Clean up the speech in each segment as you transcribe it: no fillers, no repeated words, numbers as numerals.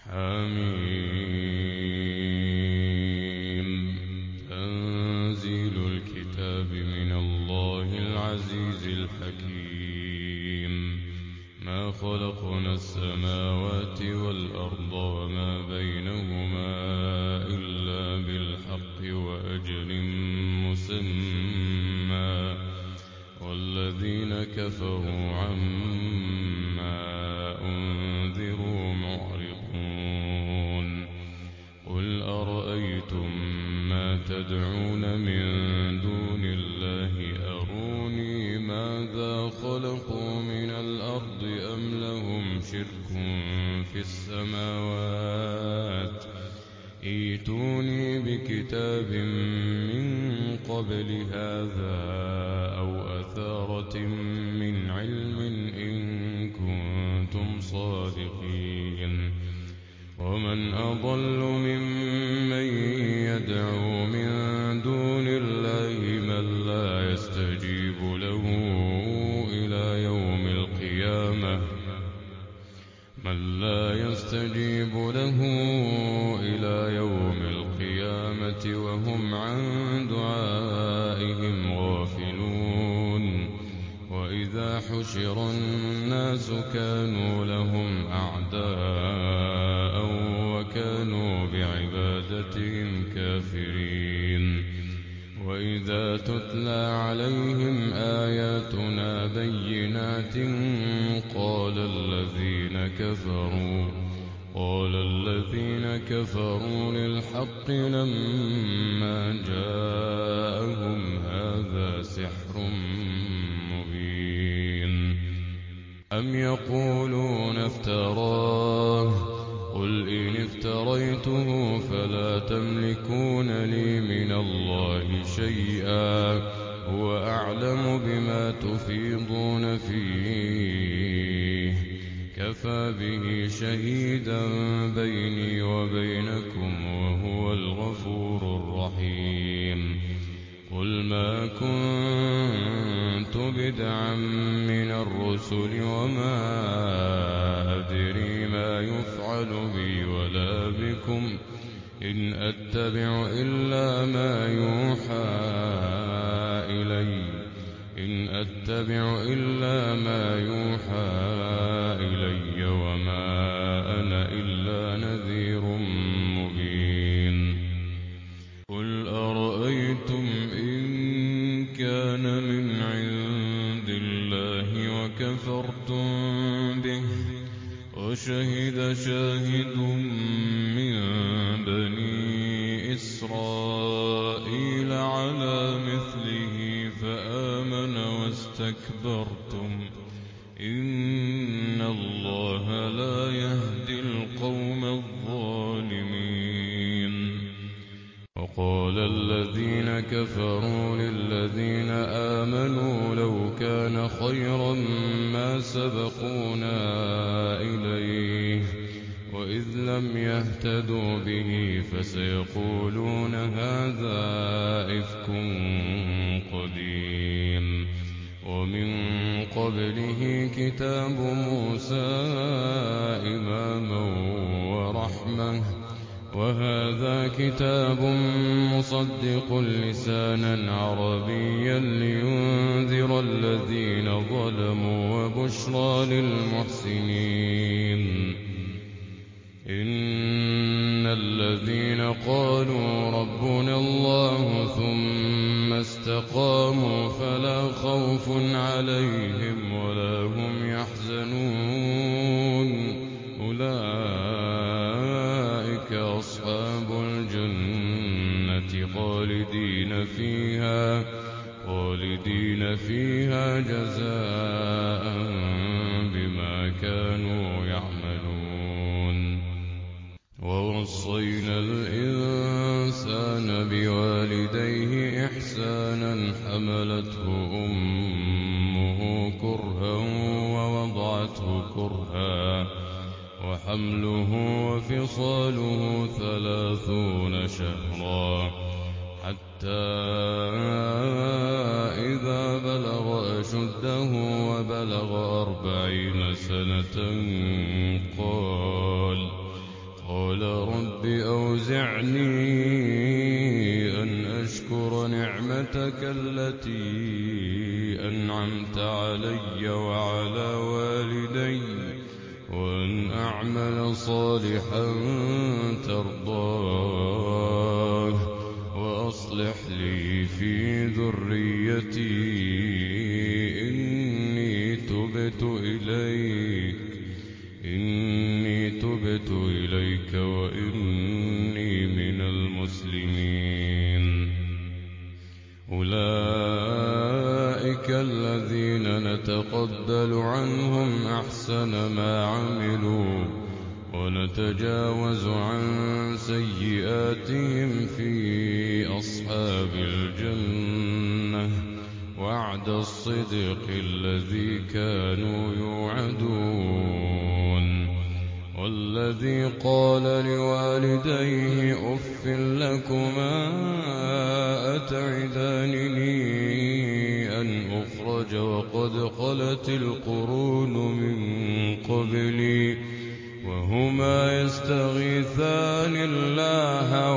حم تنزيل الكتاب من الله العزيز الحكيم. ما خلقنا السماوات والأرض وما بينهما إلا بالحق وأجل مسمى، والذين كفروا عما أنذروا معرضون. قل أرأيتم ما تدعون من دون الله أروني ماذا خلقوا من الأرض أم لهم شرك في السماوات، ائتوني بكتاب من قبل هذا أو أثارة من علم إن كنتم صادقين. ومن أضل ممن يدعو من دون الله من لا يستجيب له إلى يوم القيامة وهم عن دعائهم غافلون. وإذا حشر الناس كانوا لهم أعداء وكانوا بعبادتهم كافرين. وإذا تتلى عليهم آياتنا بينات قال الذين كفروا للحق لما جاءهم هذا سحر مبين. أم يقولون افتراه، قل إن افتريته فلا تملكون لي من الله شيئا، هو أعلم بما تفيضون فيه، كفى به شهيدا بيني وبينكم وهو الغفور الرحيم. قل ما كنت بدعا من الرسل وما أدري ما يفعل بي ولا بكم، إن أتبع إلا ما يوحى إلي وما أنا إلا نذير مبين. قل أرأيتم إن كان من عند الله وكفرتم به وشهد شاهد من بني إسرائيل على مثله فآمن واستكبرتم، إن الله لا يهدي القوم الظالمين. وقال الذين كفروا للذين آمنوا لو كان خيرا ما سبقونا إليه، وإذ لم يهتدوا به فسيقولون هذا إفك قديم. ومن قبله كتاب موسى إماما ورحمة، وهذا كتاب مصدق لسانا عربيا لينذر الذين ظلموا وبشرى للمحسنين. إن الذين قالوا ربنا الله ثم استقاموا فلا خوف عليهم ولا هم يحزنون، أولئك أصحاب الجنة خالدين فيها جزاء بما كانوا يعملون. ووصينا الإنسان بوالديه إحسانا، حملته أمه كرها ووضعته كرها، وحمله وفصاله 30 شهرا، حتى إذا بلغ أشده وبلغ 40 سنة نعمتك التي أنعمت علي وعلى والدي وأن أعمل صالحا ترضاه وأصلح لي في ذريتي إني تبت إليك وإني من المسلمين. أولئك الذين نتقبل عنهم أحسن ما عملوا ونتجاوز عن سيئاتهم في أصحاب الجنة وعد الصدق الذي كانوا يوعدون. والذي قال لوالديه أف لكما أتعدانني أن أخرج وقد خلت القرون من قبلي وهما يستغيثان الله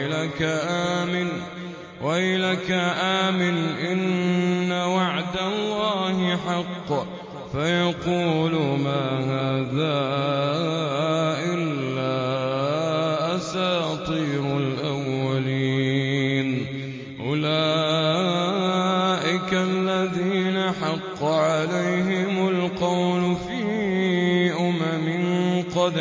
ويلك آمن إن وعد الله حق فيقول ما هذا إلا أساطير الأولين. أولئك الذين حق عليهم القول في قد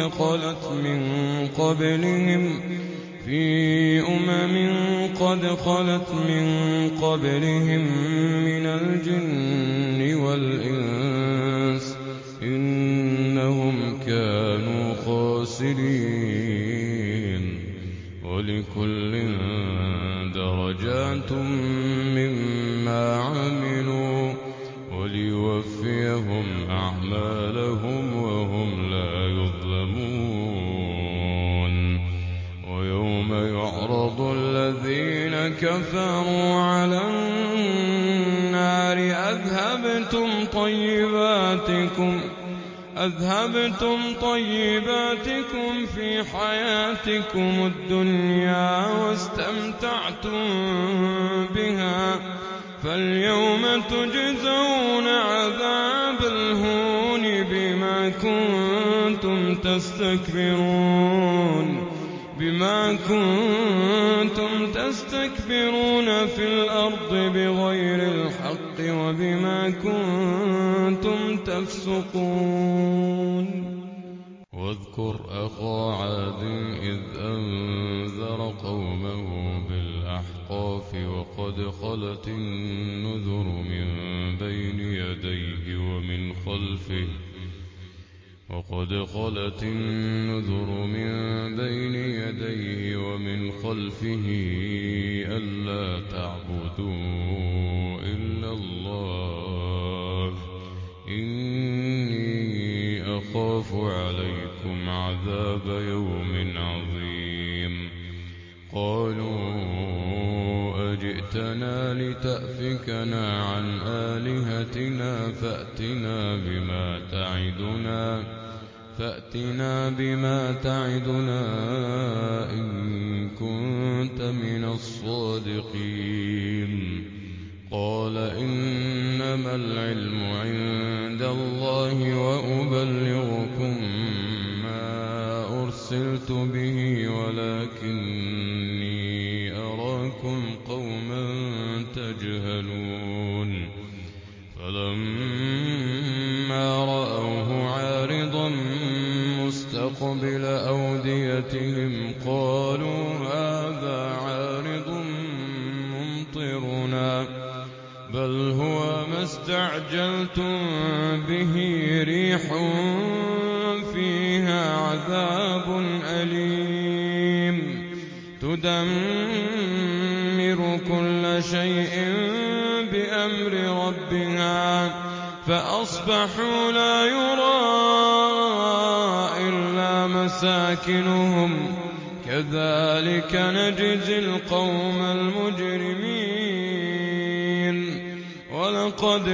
خلت من قبلهم من الجن والإنس إنهم كانوا خاسرين. ولكل درجات مما عملوا وليوفيهم أعمالهم وهم لا يظلمون. ويوم يعرض الذين كفروا على النار أذهبتم طيباتكم في حياتكم الدنيا واستمتعتم بها فاليوم تجزون عذاب الهون بما كنتم تستكبرون في الأرض بغير الحق وبما كنتم تفسقون. واذكر أخا عاد إذ أنذر قومه بالأحقاف وقد خلت النذر من بين يديه ومن خلفه ألا تعبدوا إلا الله إني أخاف عليكم عذاب يوم عظيم. قالوا أجئتنا لتأفكنا عن آلهتنا فأتنا بما تعدنا إن كنت من الصادقين. قال إنما العلم عند الله وأبلغكم ما أرسلت به ولكني أراكم قوما تجهلون. فلما رأوه عارضا مستقبل أوديتهم قالوا هذا عارض ممطرنا بل هو ما استعجلتم به ريح فيها عذاب أليم تدمر كل شيء بأمر ربها فأصبحوا لا يرى إلا مساكنهم كذلك نجزي القوم المجرمين. ولقد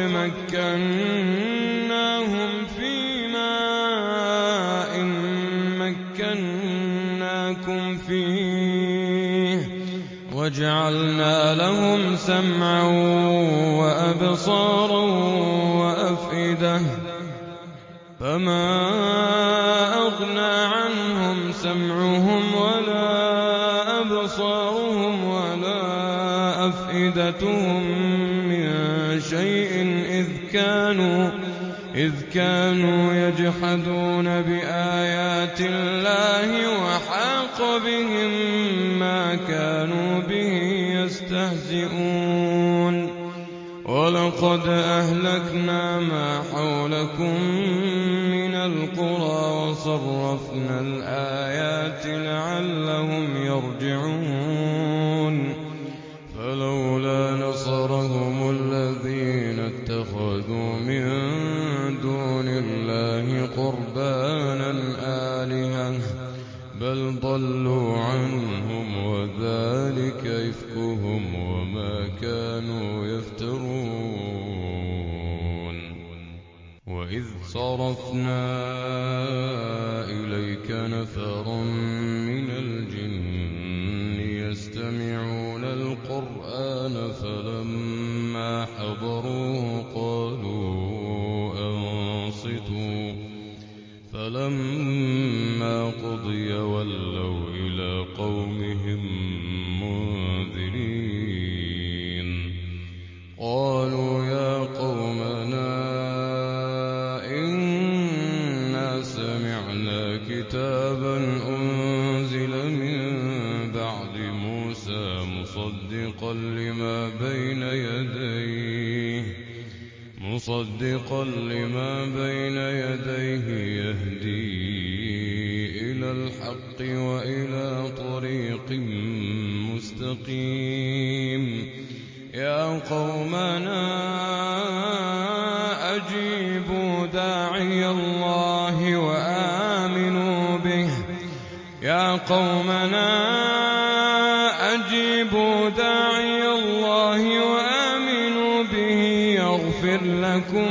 مكناهم في ماء مكناكم فيه وجعلنا لهم سمعا وأبصارا وأفئدة فما أغنى عنهم سمعهم ولا أبصارهم ولا أفئدتهم من شيء إذ كانوا يجحدون بآيات الله وحاق بهم ما كانوا به يستهزئون ولقد أهلكنا ما حولكم من القرى وصرفنا الآيات لعلهم يرجعون فلولا نصرهم الذين اتخذوا من دون الله قربانا آلهة بل ضلوا عنهم وذلك إفكهم وما كانوا يفترون وإذ صرفنا إليك نفرا من الجن يستمعون القرآن فلما حضروه قالوا أنصتوا فلما قضي ولوا إلى قومهم منذرين قالوا يا قومنا إنا سمعنا كتابا أنزل من بعد موسى مصدقا لما بين يديه يهدي إلى الحق وإلى طريق مستقيم يا قومنا أجيبوا داعي الله وآمنوا به يا قومنا أجيبوا داعي الله وآمنوا به يغفر لكم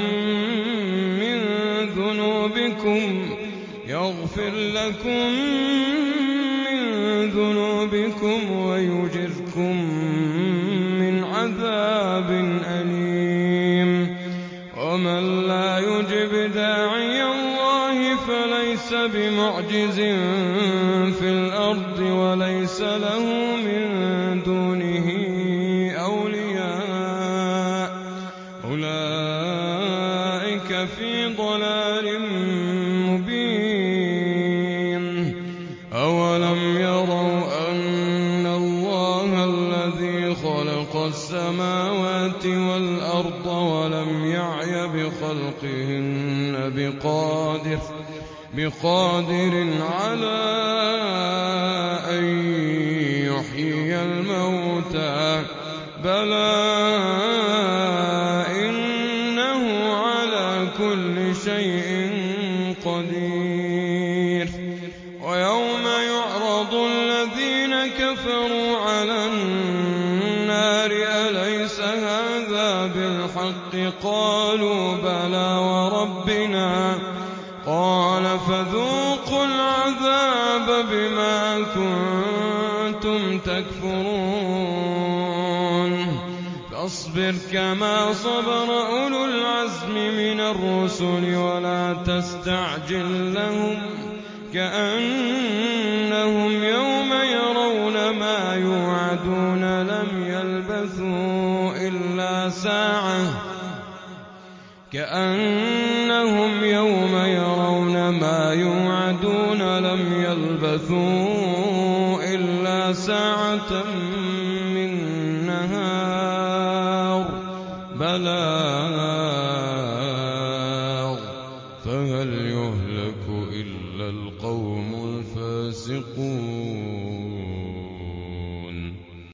من ذنوبكم ويجركم من عذاب أليم ومن لا يجب داعي الله فليس بمعجز في الأرض وليس له من دونه أولياء أولئك في ضلال مبين أولم يروا أن الله الذي خلق السماوات والأرض ولم يعي بخلقهن بقادر على أن يحيي الموتى بلى إنه على كل شيء قدير ويوم يعرض الذين كفروا على النار أليس هذا بالحق قالوا بلى وربنا قال فذوقوا العذاب بما كنتم تكفرون فاصبر كما صبر أولو العزم من الرسل ولا تستعجل لهم كأنهم يوم يرون ما يوعدون لم يلبثوا إلا ساعة من نهار بلاغ